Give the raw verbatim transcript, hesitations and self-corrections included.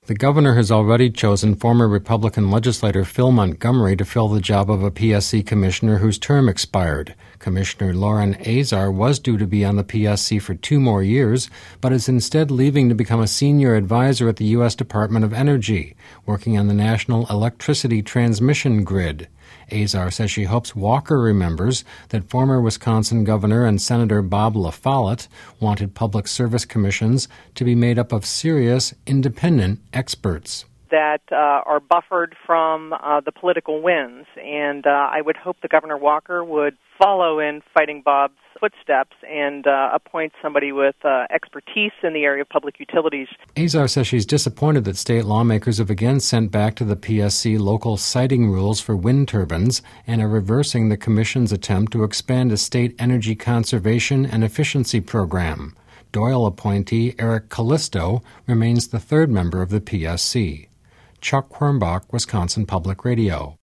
The governor has already chosen former Republican legislator Phil Montgomery to fill the job of a P S C commissioner whose term expired. Commissioner Loren Azar was due to be on the P S C for two more years, but is instead leaving to become a senior advisor at the U S Department of Energy, working on the National Electricity Transmission Grid. Azar says she hopes Walker remembers that former Wisconsin Governor and Senator Bob LaFollette wanted public service commissions to be made up of serious, independent experts that uh, are buffered from uh, the political winds. And uh, I would hope that Governor Walker would follow in Fighting Bob's footsteps and uh, appoint somebody with uh, expertise in the area of public utilities. Azar says she's disappointed that state lawmakers have again sent back to the P S C local siting rules for wind turbines and are reversing the Commission's attempt to expand a state energy conservation and efficiency program. Doyle appointee Eric Callisto remains the third member of the P S C. Chuck Quirmbach, Wisconsin Public Radio.